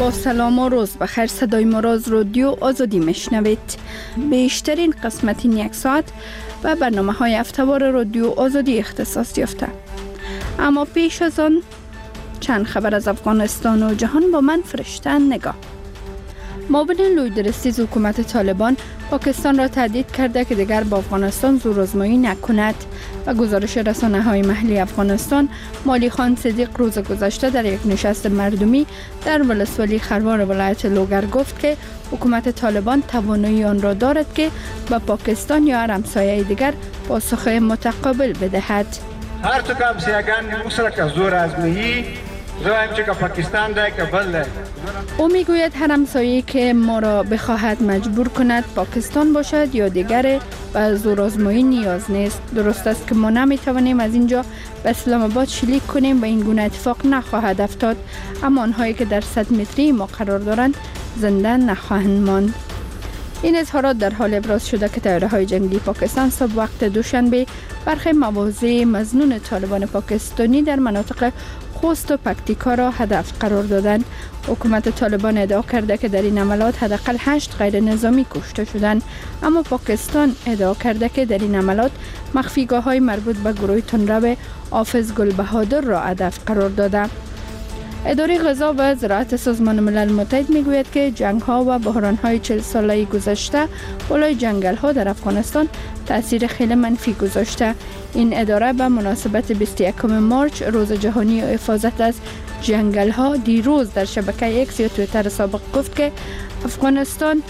با سلام و روز بخیر. صدای ما را از رادیو آزادی میشنوید. بیشترین قسمت این یک ساعت و برنامه های هفته‌وار رادیو آزادی اختصاص یافته. اما پیش از آن چند خبر از افغانستان و جهان با من فرشته نگاه. معاون لویدرسیز حکومت طالبان پاکستان را تهدید کرده که دیگر با افغانستان زورآزمایی نکند و گزارش رسانه‌های محلی افغانستان مالی خان صدیق روز گذشته در یک نشست مردمی در ولسوالی خروار ولایت لوگر گفت که حکومت طالبان توانایی آن را دارد که به پاکستان یا هر همسایه دیگر پاسخ متقابل بدهد. هر تو کام سیاگان مسرک زور آزمایی زوایم که پاکستان ده که بل. او میگوید هر همسایه‌ای که ما را بخواهد مجبور کند پاکستان باشد یا دیگر و زورآزمایی نیاز نیست. درست است که ما نمیتوانیم از اینجا به اسلام آباد شلیک کنیم و این گونه اتفاق نخواهد افتاد، اما آنهایی که در 100 متری ما قرار دارند زنده نخواهند ماند. این اظهارات در حال ابراز شده که طیاره‌های جنگی پاکستان صبح وقت دوشنبه برخی مواضع مظنون طالبان پاکستانی در مناطق خوست و پکتیکا را هدف قرار دادند. حکومت طالبان ادعا کرده که در این عملات حداقل 8 غیر نظامی کشته شدند، اما پاکستان ادعا کرده که در این عملات مخفیگاه‌های مربوط به گروه تندرو حافظ گل بهادر را هدف قرار داده. اداره غذا و زراعت سازمان ملل متحد میگوید که جنگ‌ها و بحران‌های 40 ساله گذشته بالای جنگل‌ها در افغانستان تأثیر خیلی منفی گذاشته. این اداره به مناسبت 21 مارچ روز جهانی حفاظت از جنگل‌ها دیروز در شبکه ایکس یا توییتر سابق گفت که افغانستان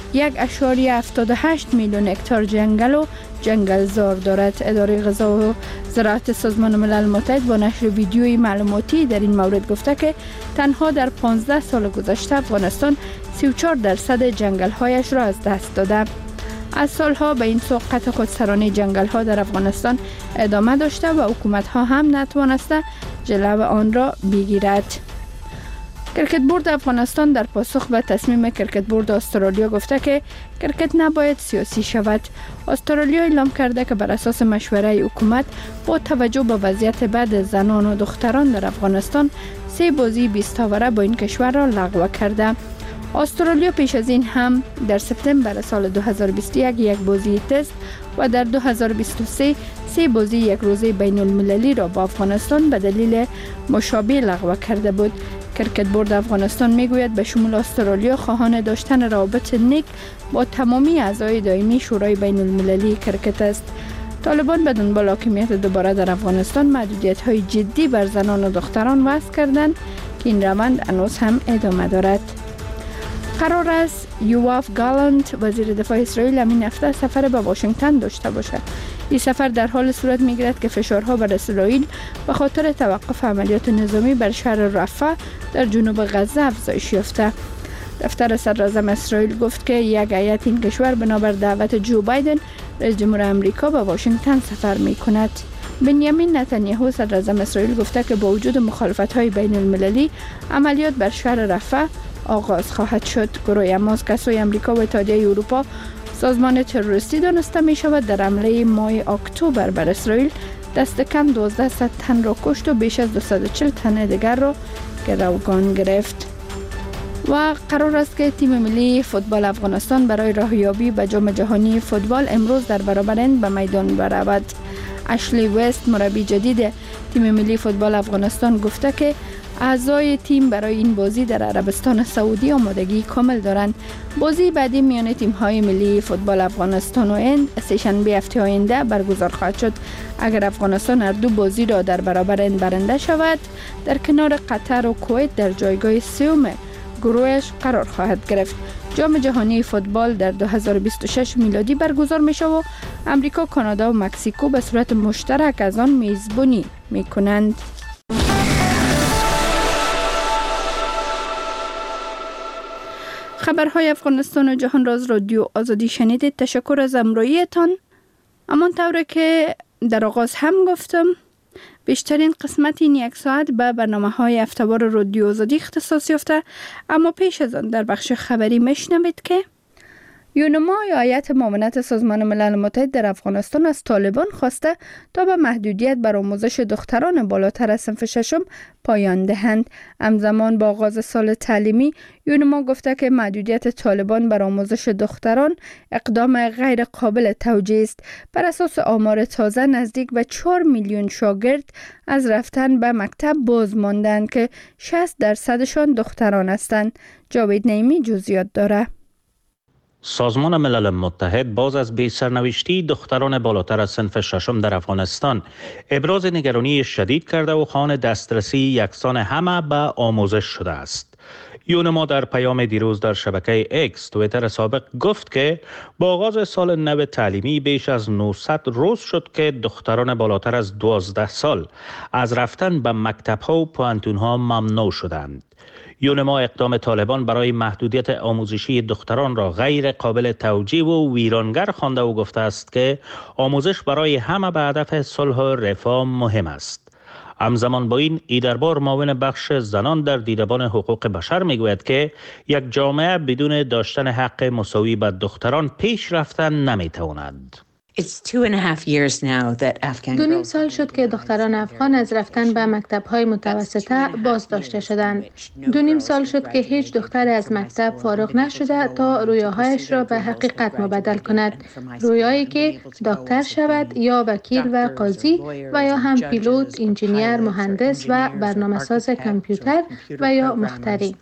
1.78 میلیون هکتار جنگل و جنگلزار دارد. اداره غذا و زراعت سازمان ملل متحد با نشر ویدیوی معلوماتی در این مورد گفته که تنها در 15 سال گذشته افغانستان 34% جنگل‌هایش را از دست داده. از سالها به این سو قطع خودسرانه جنگل‌ها در افغانستان ادامه داشته و حکومت‌ها هم نتوانسته جلو آن را بگیرد. کرکت بورد افغانستان در پاسخ به تصمیم کرکت بورد استرالیا گفته که کرکت نباید سیاسی شود. استرالیا اعلام کرده که بر اساس مشوره حکومت با توجه به وضعیت بد زنان و دختران در افغانستان 3 بازی 20 اوره با این کشور را لغو کرده. استرالیا پیش از این هم در سپتامبر سال 2021 یک بازی تست و در 2023 3 بازی یک روزه بین المللی را با افغانستان به دلیل مشابه لغو کرده بود. کرکت بورد افغانستان میگوید به شمول استرالیا خواهان داشتن روابط نیک با تمامی اعضای دائمی شورای بین المللی کرکت است. طالبان به دنبال حاکمیت دوباره در افغانستان محدودیت‌های جدی بر زنان و دختران وضع کردند که این روند هنوز هم ادامه دارد. قرار است یواف گالانت وزیر دفاع اسرائیل همین هفته سفر به واشنگتن داشته باشد. این سفر در حال صورت میگیرد که فشارها بر اسرائیل به خاطر توقف عملیات نظامی بر شهر رفح در جنوب غزه افزایش یافته. دفتر صدراعظم اسرائیل گفت که یک هیئت این کشور بنابر دعوت جو بایدن رئیس جمهور آمریکا به واشنگتن سفر میکند. بنیامین نتانیاهو صدراعظم اسرائیل گفته که با وجود مخالفت‌های بین المللی عملیات بر شهر رفح آغاز خواهد شد. گروه حماس که سوی آمریکا و اتحادیه اروپا سازمان تروریستی دانسته می شود در حمله ماه اکتبر بر اسرائیل دست کم 1200 تن را کشت و بیش از 240 تن دیگر را گروگان گرفت. و قرار است که تیم ملی فوتبال افغانستان برای راهیابی به جام جهانی فوتبال امروز در برابر هند به میدان برود. اشلی وست مربی جدید تیم ملی فوتبال افغانستان گفته که اعضای تیم برای این بازی در عربستان سعودی آمادگی کامل دارند. بازی بعدی میان تیم‌های ملی فوتبال افغانستان و هند سه‌شنبه هفته آینده برگزار خواهد شد. اگر افغانستان هر دو بازی را در برابر هند برنده شود، در کنار قطر و کویت در جایگاه سوم گروهش قرار خواهد گرفت. جام جهانی فوتبال در 2026 میلادی برگزار میشه و امریکا، کانادا و مکزیکو به صورت مشترک از آن میزبانی میکنند. خبرهای افغانستان و جهان را از رادیو آزادی شنیدید. تشکر از همراهیتان. همان طوری که در آغاز هم گفتم بیشترین قسمت این یک ساعت به برنامه‌های هفته‌وار رادیو آزادی اختصاص یافته، اما پیش از آن در بخش خبری میشنوید که یونما یا هیئت معاونت سازمان ملل متحد در افغانستان از طالبان خواسته تا به محدودیت بر آموزش دختران بالاتر از صنف ششم پایان دهند. همزمان با آغاز سال تعلیمی، یونما گفته که محدودیت طالبان بر آموزش دختران اقدام غیر قابل توجیه است. بر اساس آمار تازه نزدیک به 4 میلیون شاگرد از رفتن به مکتب باز ماندند که 60% دختران هستند. جاوید نعیمی جزئیات داره. سازمان ملل متحد باز از بی سرنوشتی دختران بالاتر از صنف ششم در افغانستان ابراز نگرانی شدید کرده و خواهان دسترسی یکسان همه به آموزش شده است. یونما در پیام دیروز در شبکه اکس توییتر سابق گفت که با آغاز سال نو تعلیمی بیش از 900 روز شد که دختران بالاتر از 12 سال از رفتن به مکتب‌ها و پوهنتون‌ها ممنوع شدند. یونما اقدام طالبان برای محدودیت آموزشی دختران را غیر قابل توجیه و ویرانگر خوانده و گفته است که آموزش برای همه به هدف صلح و رفاه مهم است. همزمان با این ایدربار معاون بخش زنان در دیدبان حقوق بشر میگوید که یک جامعه بدون داشتن حق مساوی به دختران پیش رفتن نمیتواند. 2.5 سال شد که دختران افغان از رفتن به مکتب‌های متوسطه باز داشته شدند. 2.5 سال شد که هیچ دختر از مکتب فارغ نشده تا رویاهایش را به حقیقت مبدل کند. رویایی که دکتر شود یا وکیل و قاضی و یا هم پیلوت، انجینیر، مهندس و برنامه‌ساز کامپیوتر و یا مخترع.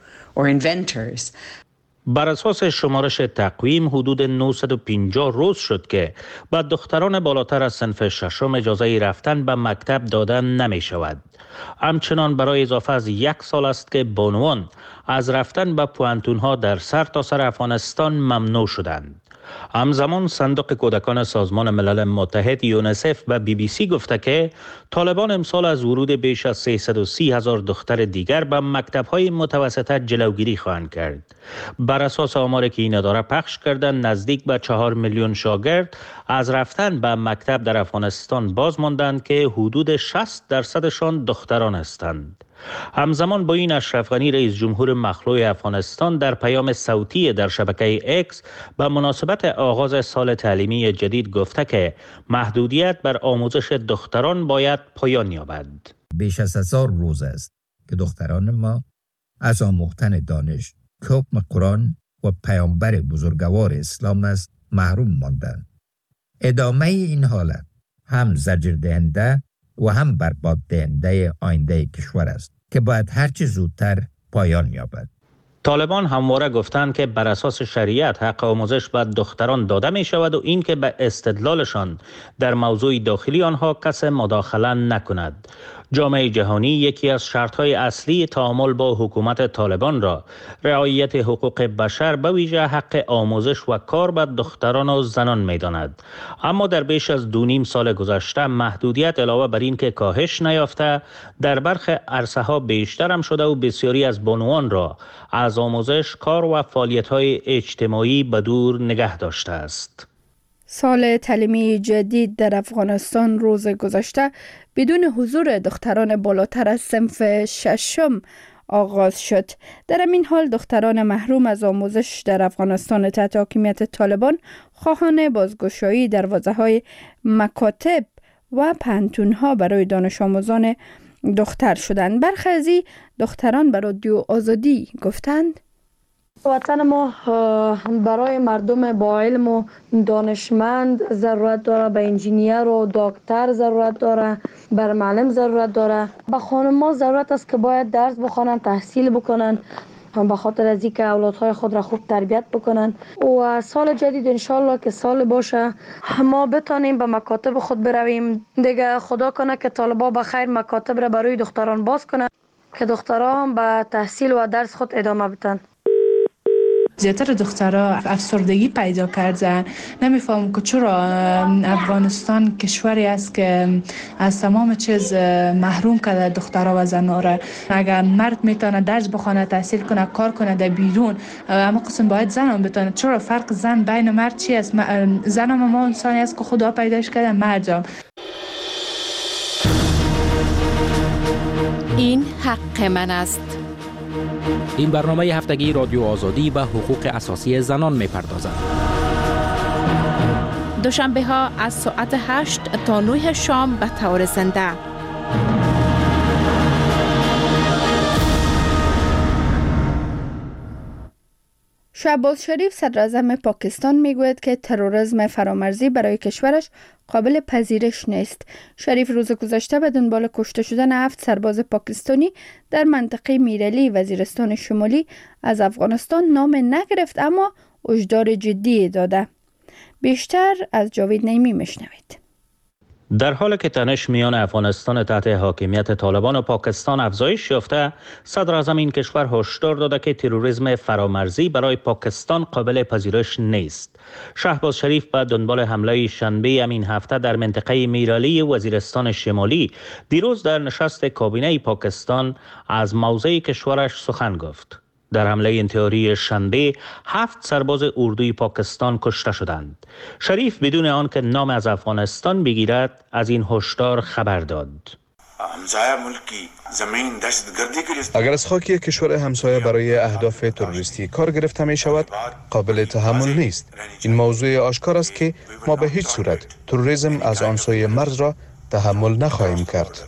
بر اساس شمارش تقویم حدود 950 روز شد که به دختران بالاتر از صنف ششم اجازه رفتن به مکتب داده نمی شود. همچنان برای اضافه از 1 سال است که بانوان از رفتن به پوهنتون‌ها در سرتاسر افغانستان ممنوع شدند. همزمان صندوق کودکان سازمان ملل متحد یونیسف و BBC گفته که طالبان امسال از ورود بیش از 330,000 دختر دیگر به مکتب‌های متوسطه جلوگیری خواهند کرد. بر اساس آماری که این اداره پخش کردند نزدیک به 4 میلیون شاگرد از رفتن به مکتب در افغانستان باز ماندند که حدود 60% دختران هستند. همزمان با این اشرف غنی رئیس جمهور مخلوع افغانستان در پیام صوتی در شبکه اکس به مناسبت آغاز سال تعلیمی جدید گفته که محدودیت بر آموزش دختران باید پایان یابد. بیش از 1000 روز است که دختران ما از آموختن دانش، حکم قرآن و پیامبر بزرگوار اسلام است محروم ماندند. ادامه این حالت هم زجر دهنده و هم برباد دهنده آینده کشور است که باید هرچه زودتر پایان یابد. طالبان همواره گفتند که بر اساس شریعت حق آموزش به دختران داده می شود و این که به استدلالشان در موضوع داخلی آنها کس مداخله نکند. جامعه جهانی یکی از شرطهای اصلی تعامل با حکومت طالبان را رعایت حقوق بشر به ویژه حق آموزش و کار به دختران و زنان می داند. اما در بیش از 2.5 سال گذشته محدودیت علاوه بر این که کاهش نیافته در برخی عرصه ها بیشتر هم شده و بسیاری از بانوان را از آموزش، کار و فعالیت‌های اجتماعی به دور نگه داشته است. سال تعلیمی جدید در افغانستان روز گذشته بدون حضور دختران بالاتر از صنف ششم آغاز شد. در این حال دختران محروم از آموزش در افغانستان تحت حاکمیت طالبان خواهان بازگشایی دروازه‌های مکاتب و پوهنتون‌ها برای دانش آموزان دختر شدند. برخی از دختران به رادیو آزادی گفتند وطن ما برای مردم با علم و دانشمند ضرورت داره، به انجینیر و دکتر ضرورت داره، بر معلم ضرورت داره. به خانم‌ها ضرورت است که باید درس بخوانند، تحصیل بکنن به خاطر از اینکه اولادهای خود را خوب تربیت بکنن و سال جدید انشالله که سال باشه ما بتانیم به مکاتب خود برویم. دیگه خدا کنه که طالبا به خیر مکاتب را برای دختران باز کنن که دختران به تحصیل و درس خود ادامه بدن. زیادتر دخترها افسردگی پیدا کردن. نمیفهم که چرا افغانستان کشوری است که از تمام چیز محروم کرده دخترها و زنها را. اگر مرد میتونه درس بخونه، تحصیل کنه، کار کنه در بیرون، اما قسم باید زن هم بتونه. چرا فرق زن بین مرد چی است؟ زن هم ما انسانی است که خدا پیداش کرده، مرد هم. این حق من است. این برنامه هفتگی رادیو آزادی به حقوق اساسی زنان می‌پردازد. دوشنبه ها از ساعت 8 تا 9 شام به طور زنده. شهباز شریف صدر اعظم پاکستان میگوید که تروریسم فرامرزی برای کشورش قابل پذیرش نیست. شریف روز گذشته به دنبال کشته شدن 7 سرباز پاکستانی در منطقه میرعلی وزیرستان شمالی از افغانستان نام نگرفت، اما هشدار جدی داده. بیشتر از جاوید نیمی میشنوید. در حالی که تنش میان افغانستان تحت حاکمیت طالبان و پاکستان افزایش یافته، صدر اعظم این کشور هشدار داده که تروریسم فرامرزی برای پاکستان قابل پذیرش نیست. شهباز شریف به دنبال حمله شنبه همین هفته در منطقه میرعلی وزیرستان شمالی دیروز در نشست کابینه پاکستان از موضع کشورش سخن گفت. در حمله انتحاری شنبه 7 سرباز اردوی پاکستان کشته شدند. شریف بدون آن که نام از افغانستان بگیرد از این هشدار خبر داد. اگر از خاکی کشور همسایه برای اهداف تروریستی کار گرفته می شود، قابل تحمل نیست. این موضوع آشکار است که ما به هیچ صورت تروریسم از آن سوی مرز را تحمل نخواهیم کرد.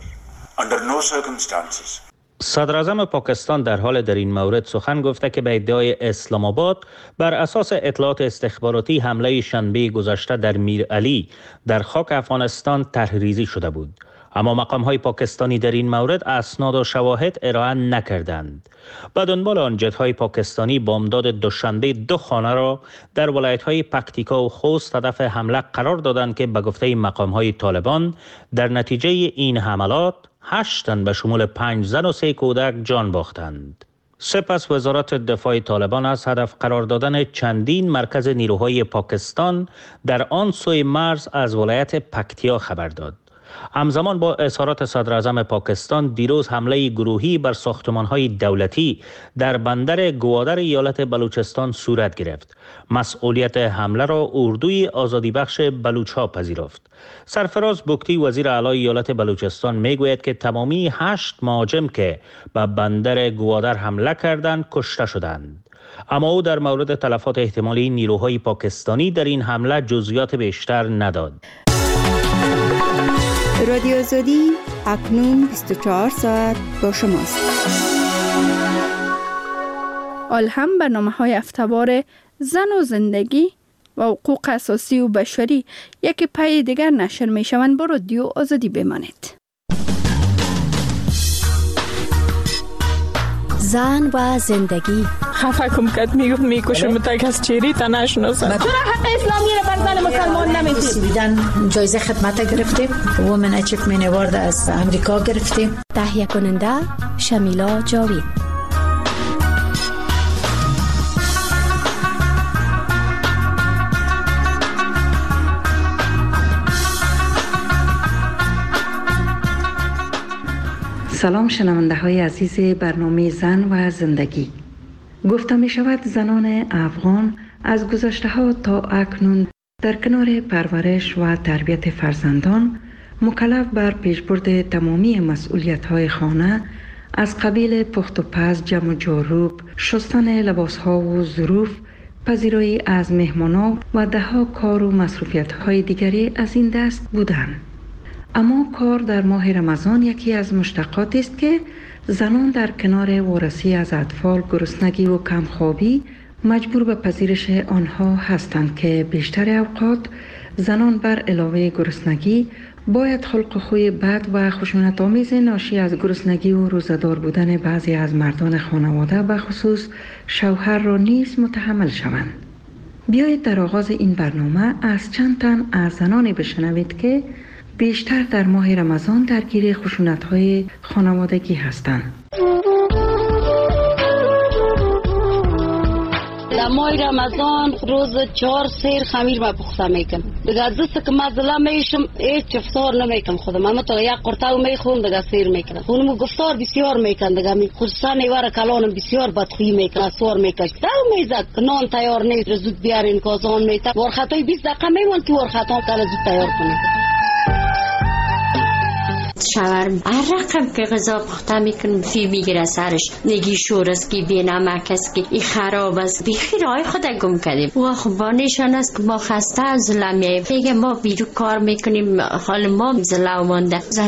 صدر اعظم پاکستان در حال در این مورد سخن گفته که به ادعای اسلام آباد بر اساس اطلاعات استخباراتی حمله شنبه گذشته در میرعلی در خاک افغانستان طرحریزی شده بود، اما مقام‌های پاکستانی در این مورد اسناد و شواهد ارائه نکردند. به دنبال آن جت‌های پاکستانی بامداد دوشنبه 2 خانه را در ولایت‌های پکتیکا و خوست هدف حمله قرار دادند که به گفته مقام‌های طالبان در نتیجه این حملات 8 تن به شمول 5 زن و 3 کودک جان باختند. سپس وزارت دفاع طالبان از هدف قرار دادن چندین مرکز نیروهای پاکستان در آن سوی مرز از ولایت پکتیا خبر داد. همزمان با اظهارات صدر اعظم پاکستان دیروز حمله گروهی بر ساختمان‌های دولتی در بندر گوادر ایالت بلوچستان صورت گرفت. مسئولیت حمله را اردوی آزادی بخش بلوچ‌ها پذیرفت. سرفراز بگتی وزیر اعلی ایالت بلوچستان میگوید که تمامی 8 مهاجم که به بندر گوادر حمله کردند کشته شدند. اما او در مورد تلفات احتمالی نیروهای پاکستانی در این حمله جزئیات بیشتر نداد. رادیو آزادی اکنون 24 ساعت با شماست. حال هم برنامه‌های هفته‌وار زن و زندگی و حقوق اساسی و بشری یک پای دیگر نشر می‌شوند. با رادیو آزادی بمانید. زن و زندگی. خفه کم کد میگفت میکشم تک از چیری تا نشناسم. چرا حق اسلامی رو بر زن مسلمان نمیدید؟ بیدن جایزه خدمت گرفتیم. وومن اچیومنت اوارد از امریکا گرفتیم. تهیه کننده شمیلا جاوید. سلام شنونده های عزیز برنامه زن و زندگی. گفته می شود زنان افغان از گذشته ها تا اکنون در کنار پرورش و تربیت فرزندان مکلف بر پیشبرد تمامی مسئولیت های خانه از قبیل پخت و پز، جمع و جاروب، شستن لباس ها و ظروف، پذیرایی از مهمانان و دهها کار و مصروفیت های دیگری از این دست بودند. اما کار در ماه رمضان یکی از مشتقاتی است که زنان در کنار وارسی از اطفال، گرسنگی و کمخوابی مجبور به پذیرش آنها هستند که بیشتر اوقات زنان بر علاوه گرسنگی باید خلق خوی بد و خشونت‌آمیز ناشی از گرسنگی و روزه‌دار بودن بعضی از مردان خانواده به خصوص شوهر را نیز متحمل شوند. بیایید در آغاز این برنامه از چند تن از زنانی بشنوید که بیشتر در ماه رمضان درگیر خشونت‌های خانوادگی هستند. در ماه رمضان روز 4 سیر خمیر ما پخته میکنم. دیگه از دست که مزله میشم هیچ افطار نمیکنم خودم. اما تا یک قرطه میخورم دیگه سیر میکنم. اونم گفتار بسیار میکنم دیگه خصوصا نیوار کلانم بسیار بدخویی میکنه، سوار میکش. دل میزد که نان تیار نیست زود بیارین کازان میته. ورخطای 20 دقیقه میمون که ورخطا کنه زود تیار کنه. شوهر هر رقم که غذا پخته میکنم فی میگیره سرش، نگی شور است که بی نمک است که این خراب است، بیخی رای خود گم کردیم. و خب با نشان است که ما خسته از ظلم میگه ما بیرو کار میکنیم، حال ما ظلم مانده.